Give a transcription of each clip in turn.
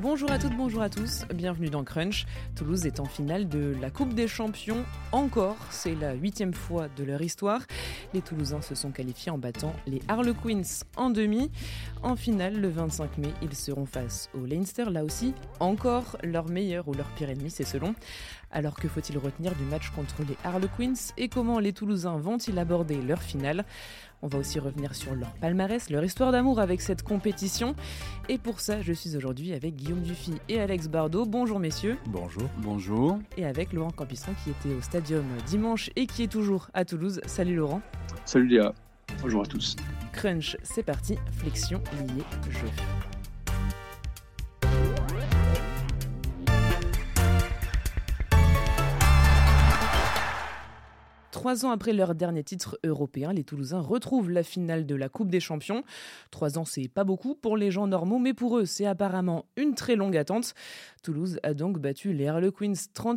Bonjour à toutes, bonjour à tous, bienvenue dans Crunch. Toulouse est en finale de la Coupe des Champions encore, c'est la 8e fois de leur histoire. Les Toulousains se sont qualifiés en battant les Harlequins en demi. En finale, le 25 mai, ils seront face au Leinster, là aussi, encore leur meilleur ou leur pire ennemi, c'est selon. Alors que faut-il retenir du match contre les Harlequins et comment les Toulousains vont-ils aborder leur finale ? On va aussi revenir sur leur palmarès, leur histoire d'amour avec cette compétition. Et pour ça, je suis aujourd'hui avec Guillaume Dufy et Alex Bardot. Bonjour messieurs. Bonjour. Bonjour. Et avec Laurent Campistron qui était au Stadium dimanche et qui est toujours à Toulouse. Salut Laurent. Salut Léa. Bonjour à tous. Crunch, c'est parti. Flexion, lié, jeu. 3 ans après leur dernier titre européen, les Toulousains retrouvent la finale de la Coupe des Champions. 3 ans, c'est pas beaucoup pour les gens normaux, mais pour eux, c'est apparemment une très longue attente. Toulouse a donc battu les Harlequins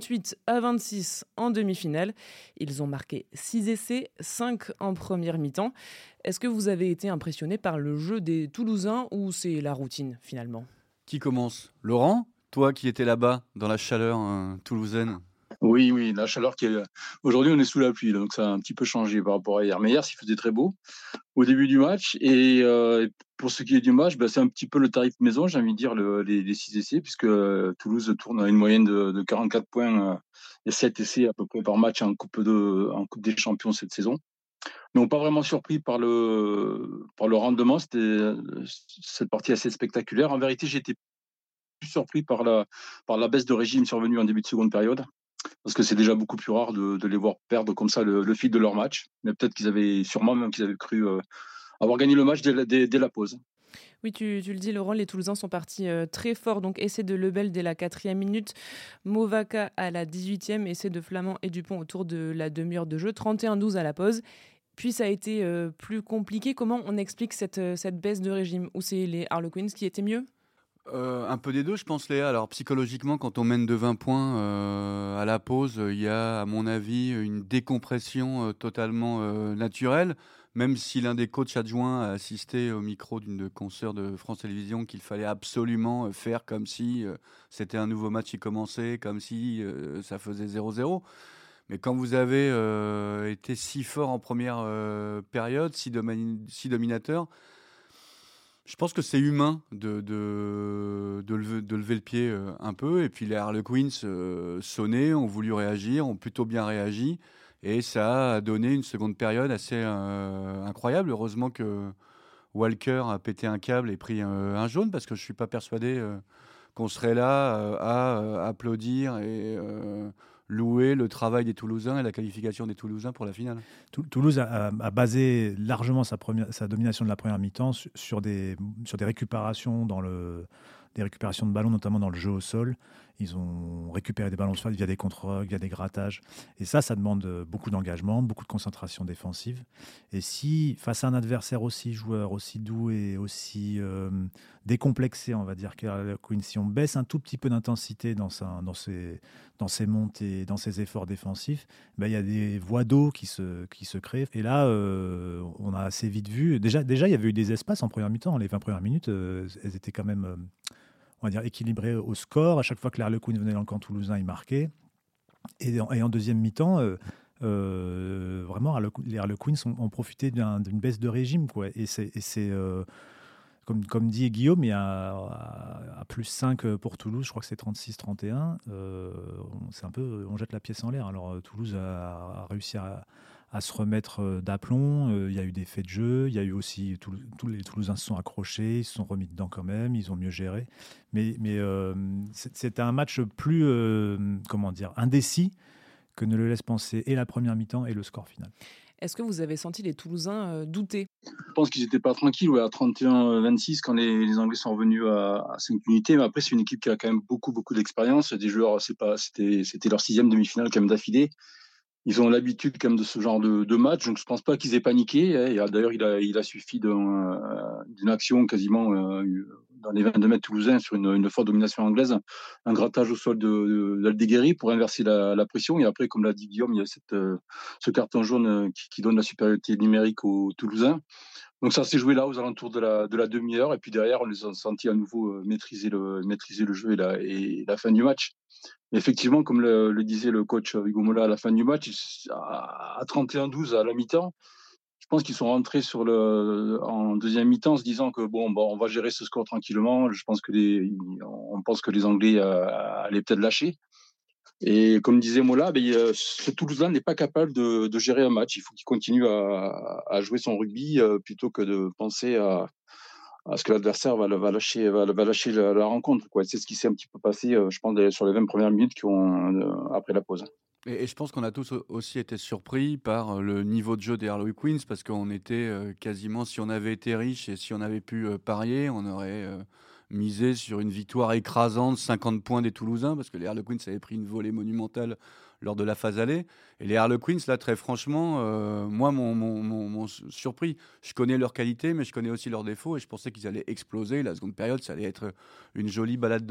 38-26 en demi-finale. Ils ont marqué 6 essais, 5 en première mi-temps. Est-ce que vous avez été impressionné par le jeu des Toulousains ou c'est la routine finalement ? Qui commence ? Laurent ? Toi qui étais là-bas, dans la chaleur toulousaine. Oui, la chaleur qui est... Aujourd'hui, on est sous la pluie, donc ça a un petit peu changé par rapport à hier. Mais hier, il faisait très beau au début du match. Et pour ce qui est du match, c'est un petit peu le tarif maison, j'ai envie de dire, les 6 essais, puisque Toulouse tourne à une moyenne de 44 points et 7 essais à peu près par match en Coupe des Champions cette saison. Donc, pas vraiment surpris par le rendement. C'était cette partie assez spectaculaire. En vérité, j'ai été plus surpris par la baisse de régime survenue en début de seconde période. Parce que c'est déjà beaucoup plus rare de les voir perdre comme ça le fil de leur match. Mais peut-être qu'ils avaient cru avoir gagné le match dès la pause. Oui, tu le dis Laurent, les Toulousains sont partis très fort. Donc essai de Lebel dès la 4e minute, Movaca à la 18e, essai de Flamand et Dupont autour de la demi-heure de jeu, 31-12 à la pause. Puis ça a été plus compliqué. Comment on explique cette baisse de régime ? Ou c'est les Harlequins qui étaient mieux ? Un peu des deux, je pense, Léa. Alors, psychologiquement, quand on mène de 20 points à la pause, il y a, à mon avis, une décompression totalement naturelle. Même si l'un des coachs adjoints a assisté au micro d'une consoeur de France Télévisions qu'il fallait absolument faire comme si c'était un nouveau match qui commençait, comme si ça faisait 0-0. Mais quand vous avez été si fort en première période, si dominateur, je pense que c'est humain de lever le pied un peu. Et puis les Harlequins sonnaient, ont voulu réagir, ont plutôt bien réagi. Et ça a donné une seconde période assez incroyable. Heureusement que Walker a pété un câble et pris un jaune, parce que je ne suis pas persuadé qu'on serait là à applaudir et louer le travail des Toulousains et la qualification des Toulousains pour la finale. Toulouse a basé largement sa domination de la première mi-temps sur des récupérations des récupérations de ballons, notamment dans le jeu au sol. Ils ont récupéré des ballons via des contre-rocs, via des grattages. Et ça demande beaucoup d'engagement, beaucoup de concentration défensive. Et si, face à un adversaire aussi joueur, aussi doux et aussi décomplexé, on va dire, si on baisse un tout petit peu d'intensité dans ses montées, dans ses efforts défensifs, il y a des voies d'eau qui se créent. Et là, on a assez vite vu... Déjà, il y avait eu des espaces en première mi-temps. Les 20 premières minutes, elles étaient quand même... on va dire équilibré au score. À chaque fois que les Harlequins venaient dans le camp toulousain, ils marquaient. Et en deuxième mi-temps, vraiment, les Harlequins ont profité d'une baisse de régime, quoi. Et c'est comme dit Guillaume, il y a à plus 5 pour Toulouse, je crois que c'est 36-31. C'est un peu, on jette la pièce en l'air. Alors Toulouse a réussi à se remettre d'aplomb. Il y a eu des faits de jeu. Il y a eu aussi tous les Toulousains se sont accrochés, ils se sont remis dedans quand même, ils ont mieux géré. Mais c'était un match plus indécis que ne le laisse penser et la première mi-temps et le score final. Est-ce que vous avez senti les Toulousains douter ? Je pense qu'ils n'étaient pas tranquilles à 31-26 quand les Anglais sont revenus à 5 unités. Mais après, c'est une équipe qui a quand même beaucoup d'expérience. Des joueurs, c'était leur 6e demi-finale quand même d'affilée. Ils ont l'habitude quand même de ce genre de match, donc je ne pense pas qu'ils aient paniqué. Et d'ailleurs, il a suffi d'une action quasiment dans les 22 mètres toulousains sur une forte domination anglaise, un grattage au sol d'Aldeguerri pour inverser la pression. Et après, comme l'a dit Guillaume, il y a ce carton jaune qui donne la supériorité numérique aux Toulousains. Donc ça s'est joué là aux alentours de la demi-heure. Et puis derrière, on les a sentis à nouveau maîtriser le jeu et la fin du match. Mais effectivement, comme le disait le coach Hugo Mola à la fin du match, à 31-12 à la mi-temps, je pense qu'ils sont rentrés en deuxième mi-temps en se disant que on va gérer ce score tranquillement. On pense que les Anglais allaient peut-être lâcher. Et comme disait Mola, ce Toulousain n'est pas capable de gérer un match. Il faut qu'il continue à jouer son rugby plutôt que de penser à ce que l'adversaire va lâcher la rencontre, quoi. C'est ce qui s'est un petit peu passé, je pense, sur les 20 premières minutes après la pause. Et je pense qu'on a tous aussi été surpris par le niveau de jeu des Harlequins parce qu'on était quasiment, si on avait été riche et si on avait pu parier, on aurait misé sur une victoire écrasante, 50 points des Toulousains, parce que les Harlequins avaient pris une volée monumentale lors de la phase aller. Et les Harlequins, là, très franchement, moi, m'ont surpris. Je connais leurs qualités, mais je connais aussi leurs défauts, et je pensais qu'ils allaient exploser. La seconde période, ça allait être une jolie balade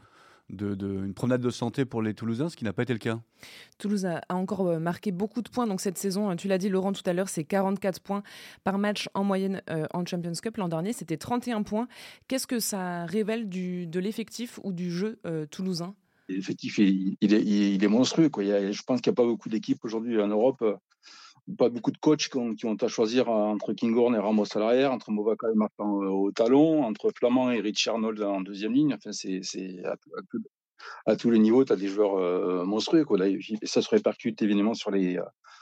une promenade de santé pour les Toulousains, ce qui n'a pas été le cas. Toulouse a encore marqué beaucoup de points donc cette saison. Tu l'as dit Laurent tout à l'heure, c'est 44 points par match en moyenne en Champions Cup. L'an dernier, c'était 31 points. Qu'est-ce que ça révèle de l'effectif ou du jeu toulousain ? L'effectif, il est monstrueux, quoi. Je pense qu'il n'y a pas beaucoup d'équipes aujourd'hui en Europe, pas beaucoup de coachs qui ont à choisir entre Kinghorn et Ramos à l'arrière, entre Movaca et Martin au talon, entre Flamand et Rich Arnold en deuxième ligne. Enfin, c'est à tous les niveaux, tu as des joueurs monstrueux, quoi. Là, et ça se répercute évidemment sur les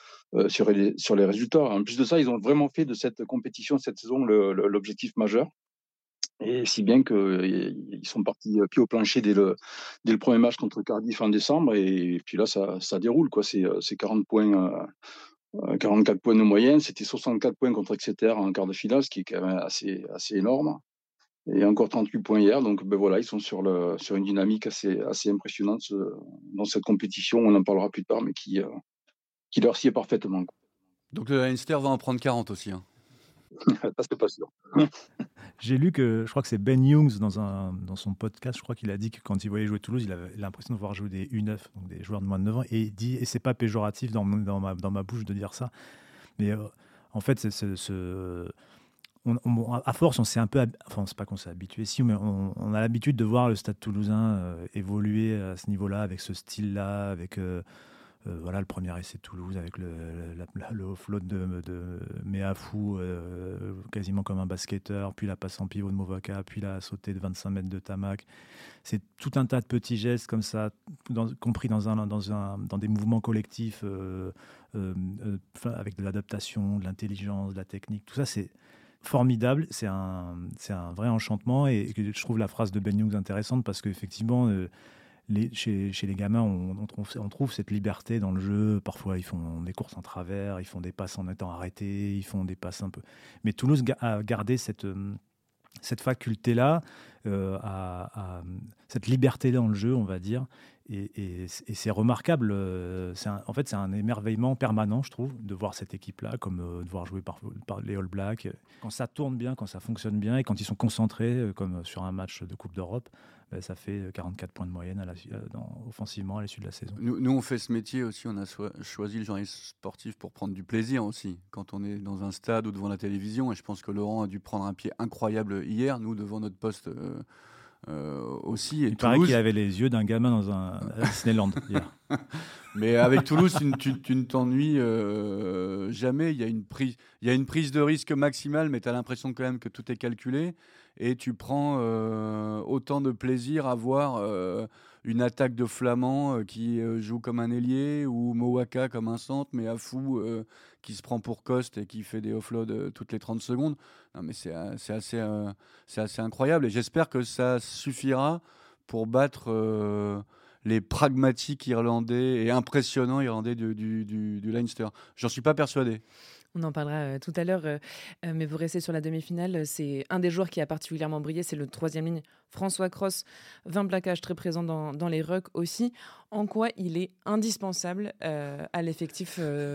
résultats. En plus de ça, ils ont vraiment fait de cette compétition, cette saison, l'objectif majeur. Et si bien qu'ils sont partis pied au plancher dès le premier match contre Cardiff en décembre. Et puis là, ça déroule, quoi. C'est 40 points, 44 points de moyenne. C'était 64 points contre Exeter en quart de finale, ce qui est quand même assez énorme. Et encore 38 points hier. Donc voilà, ils sont sur une dynamique assez impressionnante dans cette compétition. On en parlera plus tard, mais qui leur sied parfaitement. Donc le Leinster va en prendre 40 aussi. Hein. Ça, c'est pas sûr. J'ai lu que, je crois que c'est Ben Youngs dans son podcast, je crois qu'il a dit que quand il voyait jouer Toulouse, il avait l'impression de voir jouer des U9, donc des joueurs de moins de 9 ans, et il dit, et c'est pas péjoratif dans ma bouche de dire ça, mais en fait, à force, on s'est un peu, enfin, c'est pas qu'on s'est habitué, si, mais on a l'habitude de voir le Stade Toulousain évoluer à ce niveau-là, avec ce style-là, avec voilà, le premier essai de Toulouse avec le offload de Meafou, quasiment comme un basketteur, puis la passe en pivot de Movaca, puis la sautée de 25 mètres de Tamac. C'est tout un tas de petits gestes comme ça, compris dans des mouvements collectifs, avec de l'adaptation, de l'intelligence, de la technique. Tout ça, c'est formidable. C'est un vrai enchantement. Et je trouve la phrase de Ben Youngs intéressante parce qu'effectivement, chez les gamins, on trouve cette liberté dans le jeu. Parfois, ils font des courses en travers, ils font des passes en étant arrêtés, ils font des passes un peu. Mais Toulouse a gardé cette faculté-là, cette liberté dans le jeu, on va dire. Et c'est remarquable. En fait, c'est un émerveillement permanent, je trouve, de voir cette équipe-là, comme de voir jouer par les All Blacks. Quand ça tourne bien, quand ça fonctionne bien, et quand ils sont concentrés, comme sur un match de Coupe d'Europe, ça fait 44 points de moyenne offensivement à l'issue de la saison. Nous, on fait ce métier aussi, on a choisi le journalisme sportif pour prendre du plaisir aussi. Quand on est dans un stade ou devant la télévision, et je pense que Laurent a dû prendre un pied incroyable hier, nous, devant notre poste aussi. Et il paraît qu'il avait les yeux d'un gamin dans un Disneyland hier. Mais avec Toulouse, tu ne t'ennuies jamais. Il y a une prise de risque maximale, mais tu as l'impression quand même que tout est calculé. Et tu prends autant de plaisir à voir une attaque de Flamand qui joue comme un ailier, ou Mowaka comme un centre, mais Afou qui se prend pour Coste et qui fait des offloads toutes les 30 secondes. Non, mais c'est assez incroyable. Et j'espère que ça suffira pour battre les pragmatiques irlandais et impressionnants irlandais du Leinster. J'en suis pas persuadé. On en parlera tout à l'heure, mais vous restez sur la demi-finale. C'est un des joueurs qui a particulièrement brillé, c'est le troisième ligne, François Cross. 20 plaquages très présents dans les rucks aussi. En quoi il est indispensable à l'effectif toulousain ?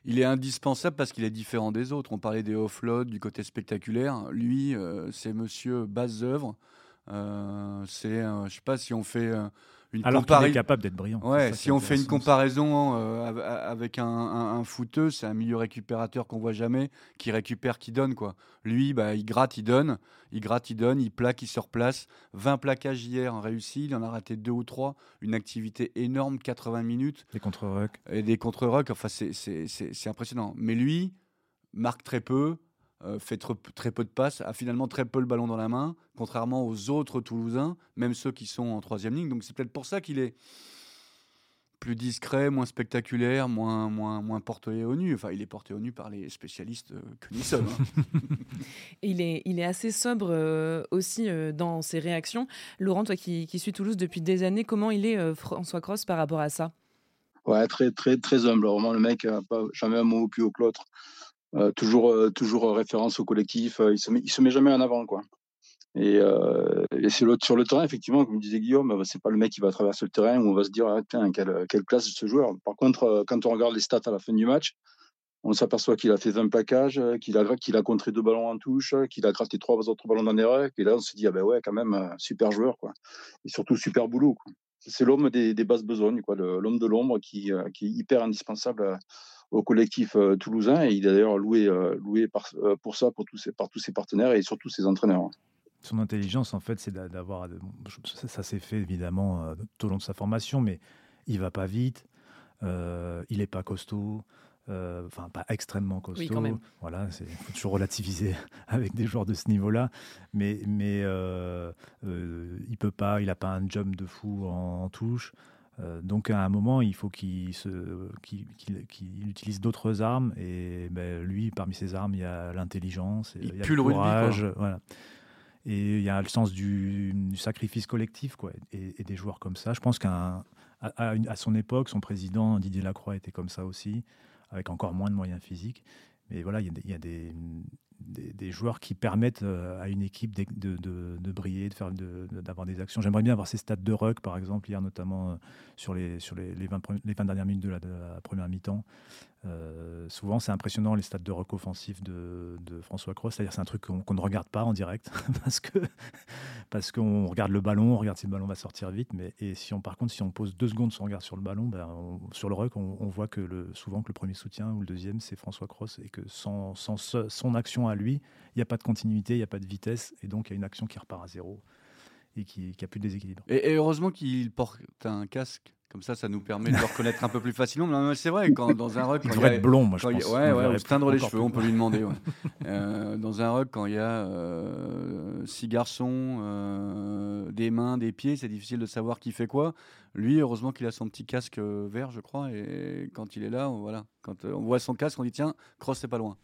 il est indispensable parce qu'il est différent des autres. On parlait des offloads, du côté spectaculaire. Lui, c'est monsieur base-œuvre. Je sais pas si on fait une Alors qu'il est capable d'être brillant. Ouais, si on fait une comparaison avec un footeux, c'est un milieu récupérateur qu'on voit jamais, qui récupère, qui donne, quoi. Lui, il gratte, il donne, il plaque, il se replace. 20 plaquages hier réussis, il en a raté 2 ou 3. Une activité énorme, 80 minutes. Des contre-rucks. Et des contre-rucks, enfin, c'est impressionnant. Mais lui, marque très peu, fait très peu de passes, a finalement très peu le ballon dans la main, contrairement aux autres Toulousains, même ceux qui sont en troisième ligne. Donc c'est peut-être pour ça qu'il est plus discret, moins spectaculaire, moins porté au nu. Enfin, il est porté au nu par les spécialistes que nous sommes. Il est assez sobre aussi dans ses réactions. Laurent, toi qui suis Toulouse depuis des années, comment il est François Cros par rapport à ça ? Ouais, très, très, très humble. Vraiment, le mec n'a jamais un mot plus haut que l'autre. Toujours référence au collectif. Il se met jamais en avant, quoi. Et sur le terrain, effectivement, comme disait Guillaume, c'est pas le mec qui va traverser le terrain où on va se dire tiens, quelle classe ce joueur. Par contre, quand on regarde les stats à la fin du match, on s'aperçoit qu'il a fait 20 plaquages, qu'il a contré 2 ballons en touche, qu'il a gratté 3 autres ballons dans les rucks. Et là, on se dit ouais, quand même, super joueur, quoi. Et surtout super boulot, quoi. C'est l'homme des basses besognes, quoi, l'homme de l'ombre qui est hyper indispensable au collectif toulousain. Et il est d'ailleurs loué pour ça par tous ses partenaires et surtout ses entraîneurs. Son intelligence, en fait, c'est d'avoir... Ça s'est fait, évidemment, tout au long de sa formation, mais il va pas vite, il n'est pas costaud, pas extrêmement costaud. Oui, quand même. Voilà, il faut toujours relativiser avec des joueurs de ce niveau-là, mais il peut pas, il n'a pas un jump de fou en touche. Donc à un moment, il faut qu'il utilise d'autres armes, et lui, parmi ses armes, il y a l'intelligence, il y a le courage, voilà. Et il y a le sens du sacrifice collectif, quoi, et des joueurs comme ça. Je pense qu'à son époque, son président Didier Lacroix était comme ça aussi, avec encore moins de moyens physiques. Mais voilà, il y a des joueurs qui permettent à une équipe de briller, d'avoir des actions. J'aimerais bien avoir ces stats de ruck, par exemple, hier notamment sur les 20 dernières minutes de la première mi-temps. Souvent, c'est impressionnant les stats de ruck offensif de François Cros. C'est-à-dire, c'est un truc qu'on ne regarde pas en direct parce qu'on regarde le ballon, on regarde si le ballon va sortir vite. Par contre, si on pose 2 secondes son regard sur le ballon, sur le ruck, on voit que souvent que le premier soutien ou le deuxième, c'est François Cros, et que sans son action à lui, il n'y a pas de continuité, il n'y a pas de vitesse, et donc il y a une action qui repart à zéro et qui a plus de déséquilibre. Et heureusement qu'il porte un casque. Comme ça nous permet de le reconnaître un peu plus facilement. Mais c'est vrai, dans un ruck... Il devrait être blond, moi, je pense. Ouais, se teindre les cheveux, on peut lui demander. Ouais. Dans un ruck, quand il y a 6 garçons, des mains, des pieds, c'est difficile de savoir qui fait quoi. Lui, heureusement qu'il a son petit casque vert, je crois. Et quand il est là, voilà. Quand on voit son casque, on dit tiens, Cros, c'est pas loin.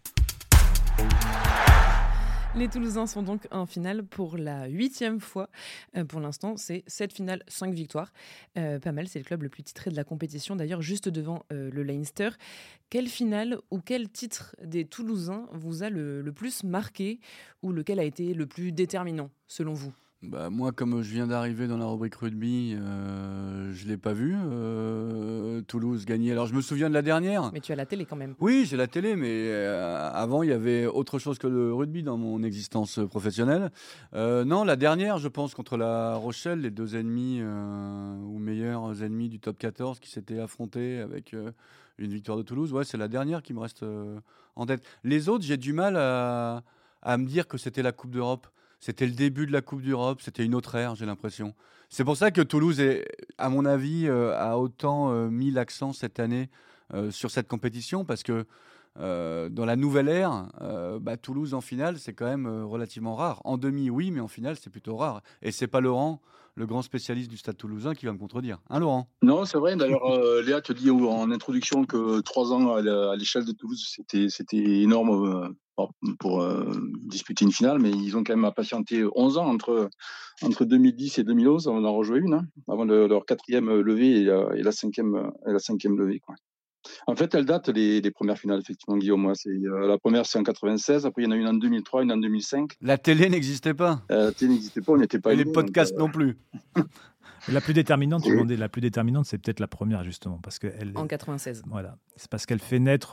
Les Toulousains sont donc en finale pour la 8e fois. Pour l'instant, c'est 7 finales, 5 victoires. Pas mal, c'est le club le plus titré de la compétition, d'ailleurs, juste devant le Leinster. Quelle finale ou quel titre des Toulousains vous a le plus marqué, ou lequel a été le plus déterminant, selon vous ? Moi, comme je viens d'arriver dans la rubrique rugby, je ne l'ai pas vu. Toulouse gagner. Alors, je me souviens de la dernière. Mais tu as la télé quand même. Oui, j'ai la télé, mais avant, il y avait autre chose que le rugby dans mon existence professionnelle. Non, la dernière, je pense, contre la Rochelle, les 2 ennemis ou meilleurs ennemis du top 14 qui s'étaient affrontés avec une victoire de Toulouse. Ouais, c'est la dernière qui me reste en tête. Les autres, j'ai du mal à me dire que c'était la Coupe d'Europe. C'était le début de la Coupe d'Europe, c'était une autre ère, j'ai l'impression. C'est pour ça que Toulouse, à mon avis, a autant mis l'accent cette année sur cette compétition, parce que dans la nouvelle ère, Toulouse en finale, c'est quand même relativement rare. En demi, oui, mais en finale, c'est plutôt rare. Et c'est pas Laurent, le grand spécialiste du Stade Toulousain, qui va me contredire. Hein, Laurent ? Non, c'est vrai. D'ailleurs, Léa te dit en introduction que 3 ans à l'échelle de Toulouse, c'était énorme pour disputer une finale, mais ils ont quand même patienté 11 ans entre 2010 et 2011. On en rejoué une, avant leur 4e levée et la 5e levée, quoi. En fait, elles datent les premières finales, effectivement, Guillaume. La première, c'est en 96. Après, il y en a une en 2003, une en 2005. La télé n'existait pas. La télé n'existait pas, on n'était pas... Et les podcasts non plus. La plus déterminante, tu Et- demandais, la plus déterminante, c'est peut-être la première, justement, parce qu'elle, En 96. voilà, c'est parce qu'elle fait naître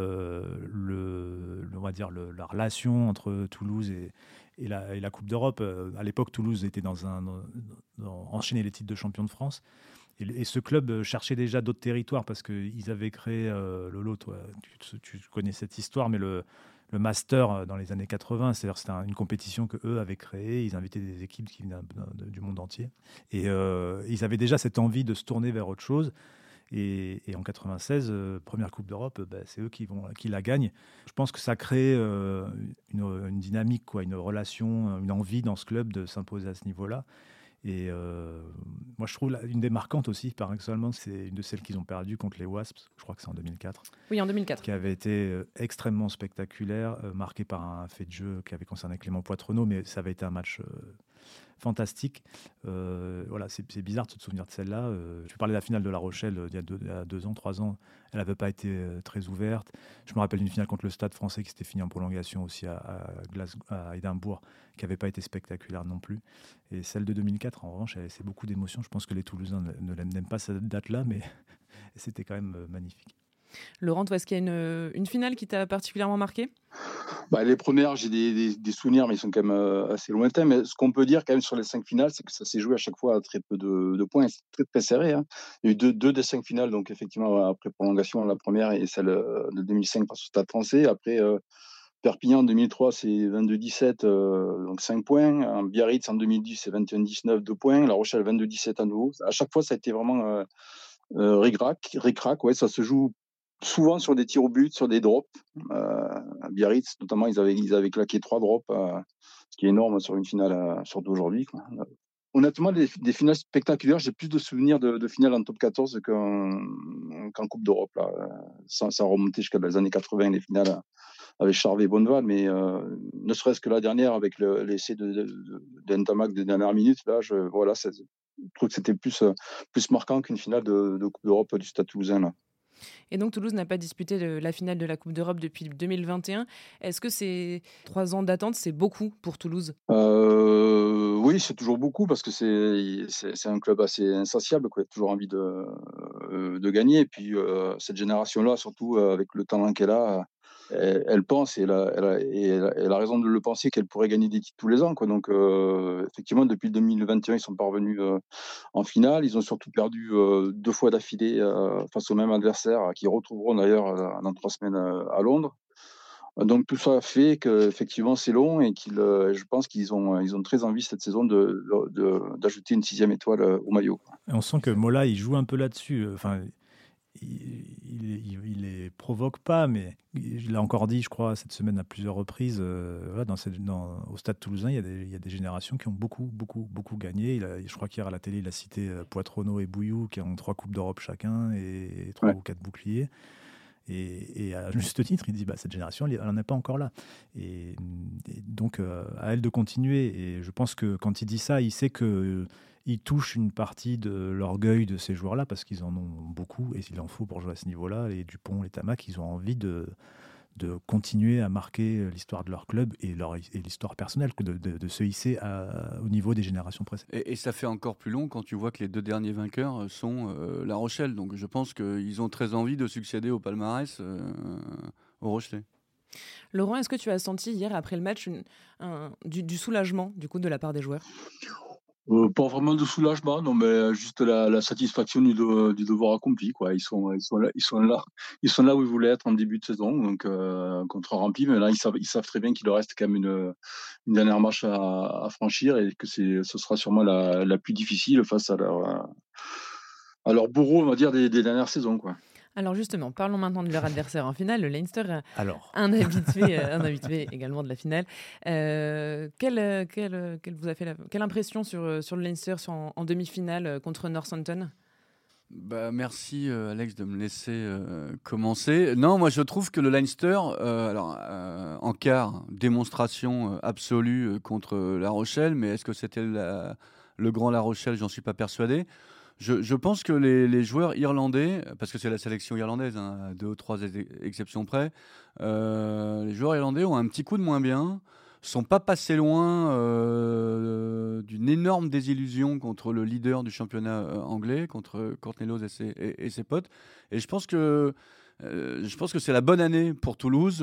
on va dire la relation entre Toulouse et la Coupe d'Europe. À l'époque, Toulouse était enchaînait les titres de champion de France. Et ce club cherchait déjà d'autres territoires parce qu'ils avaient créé, Lolo, toi, tu connais cette histoire, mais le Master dans les années 80, c'est-à-dire c'était une compétition qu'eux avaient créée. Ils invitaient des équipes qui venaient du monde entier. Et ils avaient déjà cette envie de se tourner vers autre chose. Et en 96, première Coupe d'Europe, c'est eux qui la gagnent. Je pense que ça crée une dynamique, quoi, une relation, une envie dans ce club de s'imposer à ce niveau-là. Et moi, je trouve une des marquantes aussi, paradoxalement, c'est une de celles qu'ils ont perdues contre les Wasps, je crois que c'est en 2004, Oui, en 2004. qui avait été extrêmement spectaculaire, marqué par un fait de jeu qui avait concerné Clément Poitrenaud, mais ça avait été un match fantastique. Voilà, c'est bizarre de se souvenir de celle-là. Tu parlais de la finale de La Rochelle il y a 2 ans, 3 ans. Elle n'avait pas été très ouverte. Je me rappelle d'une finale contre le Stade Français qui s'était finie en prolongation aussi à Édimbourg, qui n'avait pas été spectaculaire non plus. Et celle de 2004, en revanche, c'est beaucoup d'émotions. Je pense que les Toulousains n'aiment pas cette date-là, mais c'était quand même magnifique. Laurent, toi, est-ce qu'il y a une finale qui t'a particulièrement marqué? Les premières, j'ai des souvenirs, mais ils sont quand même assez lointains. Mais ce qu'on peut dire quand même sur les 5 finales, c'est que ça s'est joué à chaque fois à très peu de points. C'est très, très serré, hein. Il y a eu deux des 5 finales, donc effectivement, après prolongation, la première et celle de 2005 face au Stade Français. Après, Perpignan en 2003, c'est 22-17, donc 5 points. En Biarritz en 2010, c'est 21-19, 2 points. La Rochelle, 22-17 à nouveau. À chaque fois, ça a été vraiment ric-rac. Ouais, ça se joue souvent sur des tirs au but, sur des drops. À Biarritz, notamment, ils avaient claqué 3 drops, ce qui est énorme sur une finale, surtout aujourd'hui, quoi. Honnêtement, des finales spectaculaires, j'ai plus de souvenirs de finales en top 14 qu'en Coupe d'Europe. Là. Ça remontait jusqu'à les années 80, les finales avec Charvet et Bonneval, mais ne serait-ce que la dernière avec l'essai d'Entamac de dernière minute, là, je trouve que c'était plus marquant qu'une finale de Coupe d'Europe du Stade Toulousain. Là. Et donc Toulouse n'a pas disputé la finale de la Coupe d'Europe depuis 2021. Est-ce que ces 3 ans d'attente, c'est beaucoup pour Toulouse? Oui, c'est toujours beaucoup parce que c'est un club assez insatiable, quoi. Il y a toujours envie de gagner. Et puis cette génération-là, surtout avec le talent qu'elle a, elle pense et elle a raison de le penser qu'elle pourrait gagner des titres tous les ans, quoi. Donc effectivement, depuis 2021, ils sont parvenus en finale. Ils ont surtout perdu 2 fois d'affilée face au même adversaire, qui retrouveront d'ailleurs dans 3 semaines à Londres. Donc tout ça fait qu'effectivement c'est long et je pense qu'ils ont très envie cette saison d'ajouter une 6e étoile au maillot, quoi. Et on sent que Mola, il joue un peu là-dessus. Enfin, il les provoque pas, mais il l'a encore dit, je crois, cette semaine à plusieurs reprises. Voilà, au Stade Toulousain, il y a des générations qui ont beaucoup, beaucoup, beaucoup gagné. Je crois qu'hier à la télé, il a cité Poitrenaud et Bouillou, qui ont 3 Coupes d'Europe chacun et 3 ou 4 boucliers. Et à juste titre, il dit cette génération, elle n'en est pas encore là. Et donc, à elle de continuer. Et je pense que quand il dit ça, il sait qu'il touche une partie de l'orgueil de ces joueurs-là, parce qu'ils en ont beaucoup, et il en faut pour jouer à ce niveau-là. Les Dupont, les Tamac, ils ont envie de continuer à marquer l'histoire de leur club et l'histoire personnelle, de se hisser au niveau des générations précédentes. Et ça fait encore plus long quand tu vois que les 2 derniers vainqueurs sont La Rochelle. Donc je pense qu'ils ont très envie de succéder au palmarès au Rochelais. Laurent, est-ce que tu as senti hier après le match du soulagement du coup de la part des joueurs? Pas vraiment de soulagement, non, mais juste la satisfaction du devoir accompli, quoi. Ils sont là où ils voulaient être en début de saison, donc contrat rempli. Mais là, ils savent très bien qu'il leur reste quand même une dernière marche à franchir et que ce sera sûrement la plus difficile face à leur bourreau, on va dire, des dernières saisons, quoi. Alors justement, parlons maintenant de leur adversaire en finale, le Leinster, Alors, un habitué également de la finale. Quelle vous a fait quelle impression sur le Leinster en demi-finale contre Northampton? Merci Alex de me laisser commencer. Non, moi je trouve que le Leinster, en quart, démonstration absolue contre La Rochelle, mais est-ce que c'était le grand La Rochelle? J'en suis pas persuadé. Je pense que les joueurs irlandais, parce que c'est la sélection irlandaise, hein, à 2 ou 3 exceptions près, les joueurs irlandais ont un petit coup de moins bien. sont pas passés loin d'une énorme désillusion contre le leader du championnat anglais, contre Cornelius et ses potes. Et je pense que c'est la bonne année pour Toulouse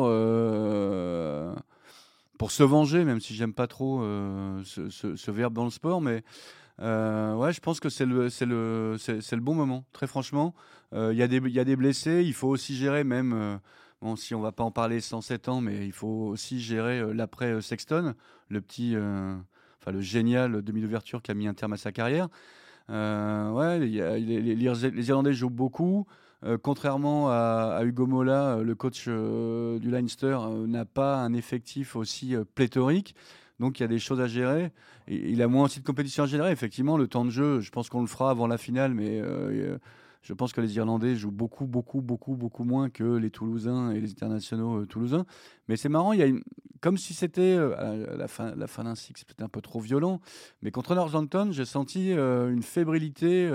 pour se venger, même si j'aime pas trop ce verbe dans le sport, mais ouais, je pense que c'est le bon moment, très franchement. Il y a des blessés, il faut aussi gérer même, bon, si on va pas en parler 107 ans, mais il faut aussi gérer l'après Sexton, le génial demi d'ouverture qui a mis un terme à sa carrière. Ouais, les Irlandais jouent beaucoup. Contrairement à Hugo Mola, le coach du Leinster n'a pas un effectif aussi pléthorique. Donc il y a des choses à gérer. Et il a moins aussi de compétition à gérer. Effectivement, le temps de jeu, je pense qu'on le fera avant la finale, mais je pense que les Irlandais jouent beaucoup, beaucoup, beaucoup, beaucoup moins que les Toulousains et les internationaux toulousains. Mais c'est marrant, comme si c'était la fin d'un cycle, c'est peut-être un peu trop violent. Mais contre Northampton, j'ai senti une fébrilité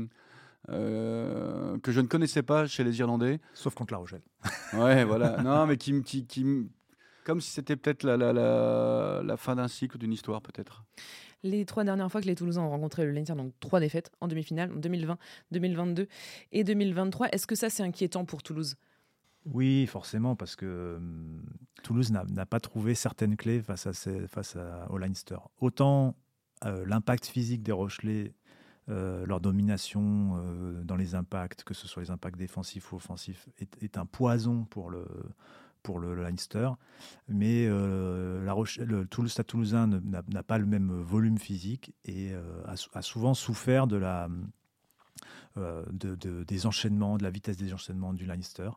que je ne connaissais pas chez les Irlandais. Sauf contre La Rochelle. Ouais, voilà. Non, mais comme si c'était peut-être la fin d'un cycle, d'une histoire, peut-être. Les 3 dernières fois que les Toulousains ont rencontré le Leinster, donc 3 défaites en demi-finale, en 2020, 2022 et 2023. Est-ce que ça, c'est inquiétant pour Toulouse ? Oui, forcément, parce que Toulouse n'a pas trouvé certaines clés au Leinster. Autant l'impact physique des Rochelais, leur domination dans les impacts, que ce soit les impacts défensifs ou offensifs, est un poison pour le Leinster. Mais le Stade Toulousain n'a pas le même volume physique et a souvent souffert des enchaînements, de la vitesse des enchaînements du Leinster.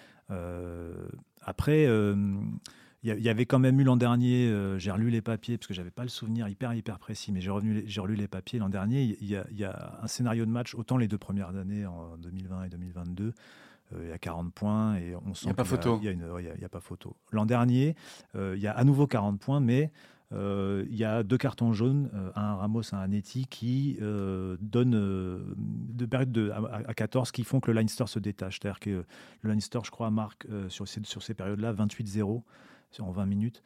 Après, il y avait quand même eu l'an dernier, j'ai relu les papiers parce que j'avais pas le souvenir hyper précis, mais j'ai relu les papiers l'an dernier. Il y a un scénario de match, autant les 2 premières années en 2020 et 2022, il y a 40 points et on sent Il n'y a pas photo. Il y a pas photo. L'an dernier, il y a à nouveau 40 points, mais il y a 2 cartons jaunes, un à Ramos, un à Netti, qui donnent de période à 14 qui font que le Leinster se détache. C'est-à-dire que le Leinster, je crois, marque sur ces périodes-là 28-0 en 20 minutes.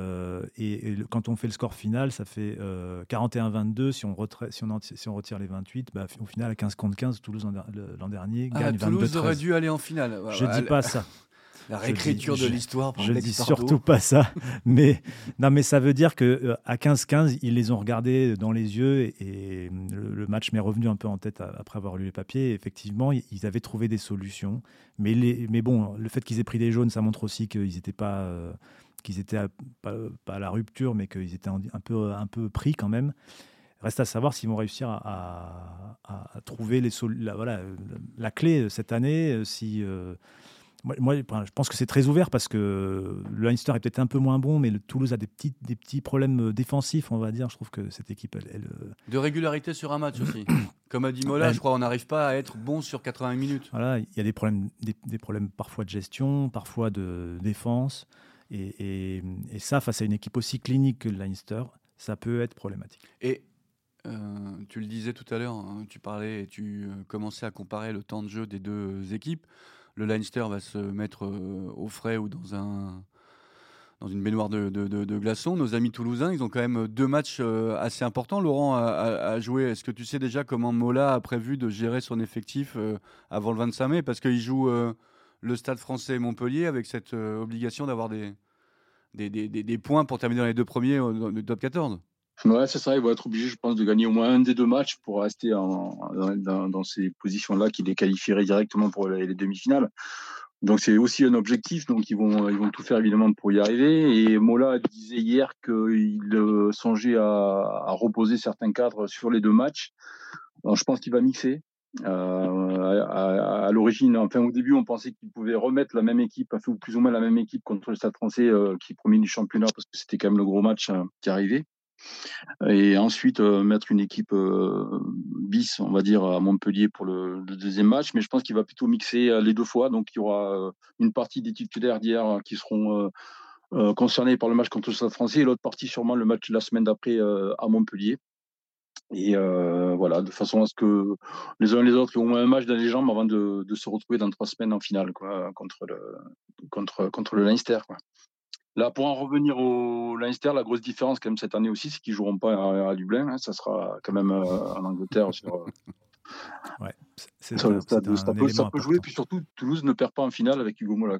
Quand on fait le score final, ça fait 41-22. Si on retire les 28, au final, à 15 contre 15, Toulouse l'an dernier gagne 22-13. Toulouse aurait dû aller en finale. Je ne dis pas ça. La réécriture de l'histoire par Je ne Alex dis Pardo. surtout pas ça. Mais ça veut dire qu'à 15-15, ils les ont regardés dans les yeux et le match m'est revenu un peu en tête après avoir lu les papiers. Et effectivement, ils avaient trouvé des solutions. Mais bon, le fait qu'ils aient pris des jaunes, ça montre aussi qu'ils n'étaient pas à la rupture, mais qu'ils étaient un peu pris quand même. Reste à savoir s'ils vont réussir à trouver la clé cette année. Moi, je pense que c'est très ouvert parce que le Leinster est peut-être un peu moins bon, mais le Toulouse a des petits problèmes défensifs, on va dire. Je trouve que cette équipe, de régularité sur un match aussi. Comme a dit Mola, je crois qu'on n'arrive pas à être bon sur 80 minutes. Voilà, il y a des problèmes parfois de gestion, parfois de défense. Et ça, face à une équipe aussi clinique que le Leinster, ça peut être problématique. Et tu le disais tout à l'heure, hein, tu parlais et tu commençais à comparer le temps de jeu des deux équipes. Le Leinster va se mettre au frais ou dans une baignoire de glaçons. Nos amis toulousains, ils ont quand même 2 matchs assez importants. Laurent a joué. Est-ce que tu sais déjà comment Mola a prévu de gérer son effectif avant le 25 mai ? Parce qu'il joue le Stade français et Montpellier avec cette obligation d'avoir des points pour terminer dans les 2 premiers du top 14. Ouais, c'est ça. Il va être obligé, je pense, de gagner au moins un des 2 matchs pour rester dans ces positions-là qui les qualifieraient directement pour les demi-finales. Donc c'est aussi un objectif. Donc ils vont tout faire évidemment pour y arriver. Et Mola disait hier qu'il songeait à reposer certains cadres sur les 2 matchs. Alors, je pense qu'il va mixer. À l'origine, enfin au début, on pensait qu'il pouvait remettre la même équipe, ou plus ou moins la même équipe contre le Stade français qui est premier du championnat parce que c'était quand même le gros match qui arrivait. Et ensuite mettre une équipe bis, on va dire, à Montpellier pour le deuxième match. Mais je pense qu'il va plutôt mixer les 2 fois. Donc il y aura une partie des titulaires d'hier qui seront concernés par le match contre le Stade français et l'autre partie sûrement le match de la semaine d'après à Montpellier. Et voilà, de façon à ce que les uns et les autres aient au moins un match dans les jambes avant de se retrouver dans 3 semaines en finale, quoi, contre le Leinster, quoi. Là, pour en revenir au Leinster, la grosse différence quand même cette année aussi, c'est qu'ils joueront pas à Dublin. Hein, ça sera quand même en Angleterre sur Ouais, sur le stade. c'est un élément Ça peut jouer. important. Puis surtout, Toulouse ne perd pas en finale avec Hugo Mola.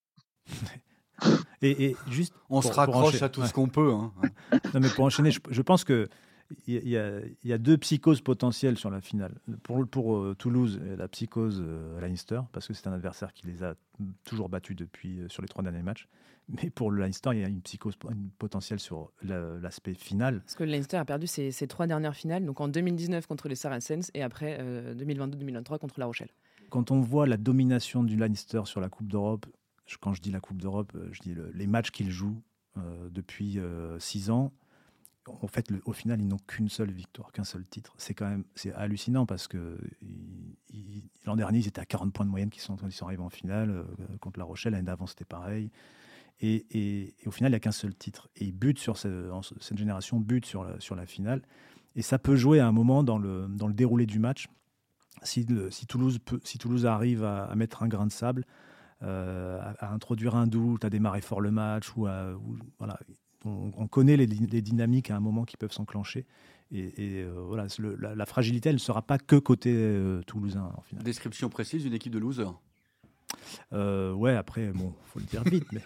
Et juste On se raccroche à tout ce qu'on peut. Hein. Non, mais pour enchaîner, je pense que il y a 2 psychoses potentielles sur la finale. Pour Toulouse, la psychose Leinster, parce que c'est un adversaire qui les a toujours battus depuis sur les 3 derniers matchs. Mais pour le Leinster, il y a une psychose potentielle sur l'aspect final. Parce que le Leinster a perdu ses 3 dernières finales, donc en 2019 contre les Saracens et après 2022-2023 contre La Rochelle. Quand on voit la domination du Leinster sur la Coupe d'Europe, quand je dis la Coupe d'Europe, je dis les matchs qu'ils jouent depuis 6 ans. En fait, au final, ils n'ont qu'une seule victoire, qu'un seul titre. C'est hallucinant parce que l'an dernier, ils étaient à 40 points de moyenne quand ils sont arrivés en finale contre La Rochelle. L'année d'avant, c'était pareil. Et au final, il n'y a qu'un seul titre. Et ils butent cette génération bute sur la finale. Et ça peut jouer à un moment dans le déroulé du match. Si Toulouse arrive à mettre un grain de sable, à introduire un doute, à démarrer fort le match, voilà. On connaît les dynamiques à un moment qui peuvent s'enclencher. Et voilà, la fragilité, elle ne sera pas que côté toulousain en finale. Description précise d'une équipe de losers. Ouais, après, bon, faut le dire vite, mais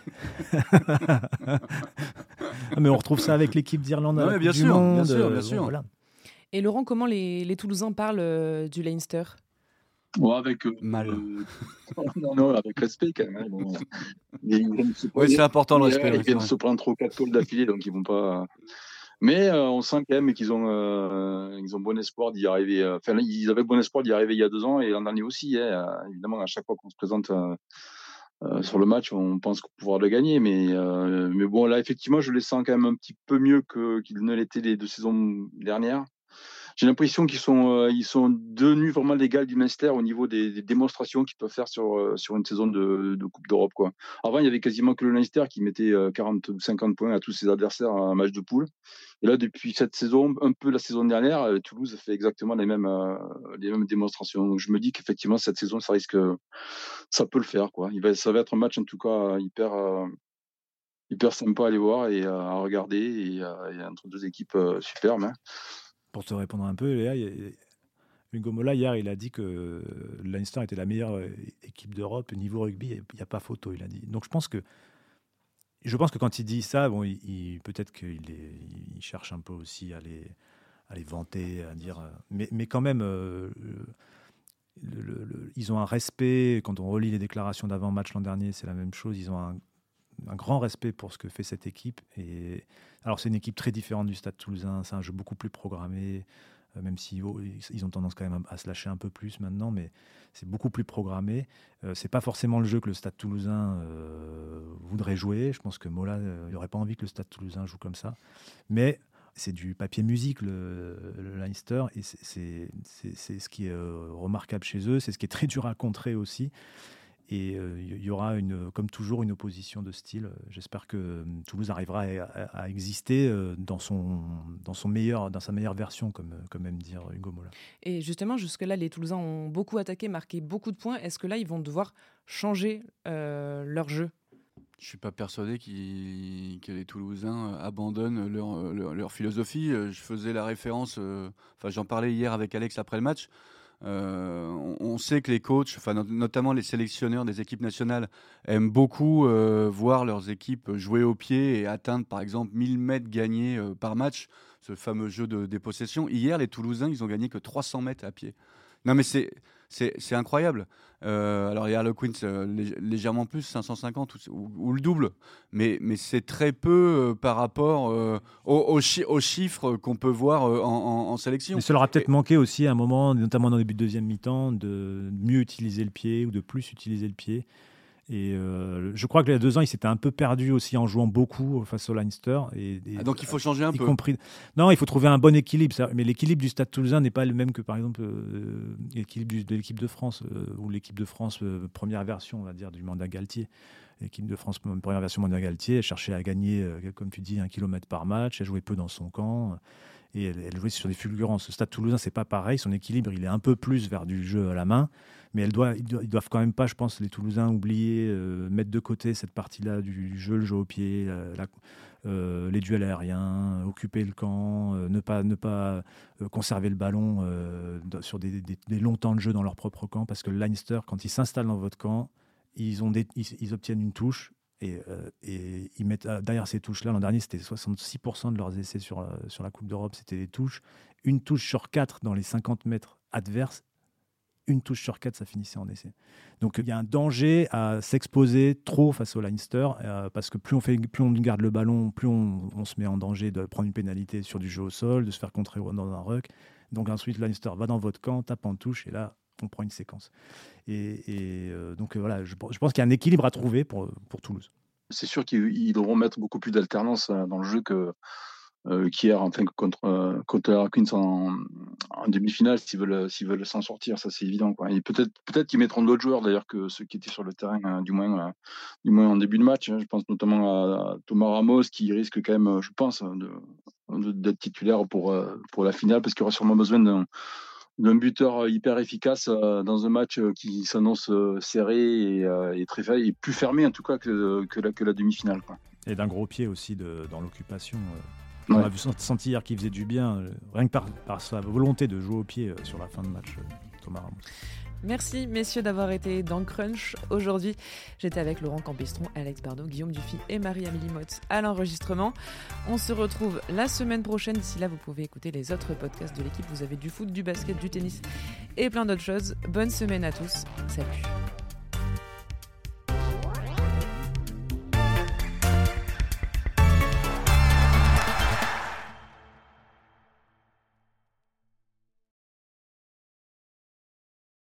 mais on retrouve ça avec l'équipe d'Irlande à la Coupe du Monde. Bien sûr. Voilà. Et Laurent, comment les Toulousains parlent du Leinster ? Ouais, avec mal. Non, avec respect quand même. Bon. Oui, c'est important le respect. Ils viennent se prendre 3 ou 4 calls d'affilée, donc ils vont pas. Mais on sent quand même qu'ils ont bon espoir d'y arriver. Enfin, ils avaient bon espoir d'y arriver il y a 2 ans et l'an dernier aussi. Évidemment, à chaque fois qu'on se présente sur le match, on pense pouvoir le gagner. Mais bon, là, effectivement, je les sens quand même un petit peu mieux qu'ils ne l'étaient les 2 saisons dernières. J'ai l'impression qu'ils sont devenus vraiment l'égal du Leinster au niveau des démonstrations qu'ils peuvent faire sur une saison de Coupe d'Europe, quoi. Avant, il y avait quasiment que le Leinster qui mettait 40 ou 50 points à tous ses adversaires à un match de poule. Et là, depuis cette saison, un peu la saison dernière, Toulouse fait exactement les mêmes démonstrations. Donc, je me dis qu'effectivement, cette saison, ça peut le faire, quoi. Ça va être un match, en tout cas, hyper sympa à aller voir et à regarder. Et entre 2 équipes superbes, hein. Pour te répondre un peu, Léa, Hugo Mola, hier, il a dit que le Leinster était la meilleure équipe d'Europe. Niveau rugby, il n'y a pas photo, il a dit. Donc je pense que quand il dit ça, bon, peut-être qu'il cherche un peu aussi à les vanter, à dire. Mais quand même, ils ont un respect. Quand on relit les déclarations d'avant-match l'an dernier, c'est la même chose. Ils ont un grand respect pour ce que fait cette équipe. Et alors, c'est une équipe très différente du Stade Toulousain. C'est un jeu beaucoup plus programmé, même si ils ont tendance quand même à se lâcher un peu plus maintenant, mais c'est beaucoup plus programmé. C'est pas forcément le jeu que le Stade Toulousain voudrait jouer. Je pense que Mola n'aurait pas envie que le Stade Toulousain joue comme ça. Mais c'est du papier musique, le Leinster, et c'est ce qui est remarquable chez eux. C'est ce qui est très dur à contrer aussi. Et il y aura, comme toujours, une opposition de style. J'espère que Toulouse arrivera à exister dans sa meilleure version, comme aime dire Hugo Mola. Et justement, jusque-là, les Toulousains ont beaucoup attaqué, marqué beaucoup de points. Est-ce que là, ils vont devoir changer leur jeu ? Je ne suis pas persuadé que les Toulousains abandonnent leur philosophie. Je faisais la référence, j'en parlais hier avec Alex après le match. On sait que les coachs, notamment les sélectionneurs des équipes nationales, aiment beaucoup voir leurs équipes jouer au pied et atteindre par exemple 1000 mètres gagnés par match, ce fameux jeu de dépossession. Hier, les Toulousains, ils ont gagné que 300 mètres à pied. Non mais c'est incroyable. Alors il y a le Queens légèrement plus, 550 ou le double, mais c'est très peu par rapport aux chiffres qu'on peut voir en sélection. Mais ça leur a peut-être manqué aussi à un moment, notamment dans le début de deuxième mi-temps, de mieux utiliser le pied ou de plus utiliser le pied. Et je crois que il y a 2 ans, il s'était un peu perdu aussi en jouant beaucoup face au Leinster. Donc il faut changer un peu. Non, il faut trouver un bon équilibre. Mais l'équilibre du Stade Toulousain n'est pas le même que par exemple l'équilibre de l'équipe de France ou l'équipe de France première version, on va dire, du mandat Galtier. l'équipe de France, première version Monia Galtier, elle cherchait à gagner, comme tu dis, 1 kilomètre par match. Elle jouait peu dans son camp. Et elle jouait sur des fulgurances. Le Stade Toulousain, c'est pas pareil. Son équilibre, il est un peu plus vers du jeu à la main. Mais ils doivent quand même pas, je pense, les Toulousains, oublier, mettre de côté cette partie-là du jeu, le jeu au pied, les duels aériens, occuper le camp, ne pas conserver le ballon sur des longs temps de jeu dans leur propre camp. Parce que le Leinster, quand ils s'installent dans votre camp, ils obtiennent une touche. Et ils mettent derrière ces touches-là, l'an dernier, c'était 66% de leurs essais sur la Coupe d'Europe, c'était des touches. Une touche sur 4 dans les 50 mètres adverses, une touche sur 4, ça finissait en essai. Donc il y a un danger à s'exposer trop face au Leinster, parce que plus on garde le ballon, plus on se met en danger de prendre une pénalité sur du jeu au sol, de se faire contrer dans un ruck. Donc ensuite, le Leinster va dans votre camp, tape en touche, et là, on prend une séquence. Donc voilà, je pense qu'il y a un équilibre à trouver pour Toulouse. C'est sûr qu'ils devront mettre beaucoup plus d'alternance dans le jeu qu'hier, enfin, contre la Queens en demi-finale, s'ils veulent s'en sortir, ça c'est évident, quoi. Et peut-être qu'ils mettront d'autres joueurs d'ailleurs que ceux qui étaient sur le terrain, du moins en début de match. Je pense notamment à Thomas Ramos, qui risque quand même, je pense, d'être titulaire pour la finale, parce qu'il aura sûrement besoin d'un buteur hyper efficace dans un match qui s'annonce serré et très fermé, et plus fermé en tout cas que la demi-finale, quoi. Et d'un gros pied aussi dans l'occupation. On a senti hier qu'il faisait du bien, rien que par sa volonté de jouer au pied sur la fin de match, Thomas Ramos. Merci messieurs d'avoir été dans Crunch. Aujourd'hui, j'étais avec Laurent Campistron, Alex Bardot, Guillaume Dufy et Marie-Amélie Motte à l'enregistrement. On se retrouve la semaine prochaine. D'ici là, vous pouvez écouter les autres podcasts de l'équipe. Vous avez du foot, du basket, du tennis et plein d'autres choses. Bonne semaine à tous. Salut.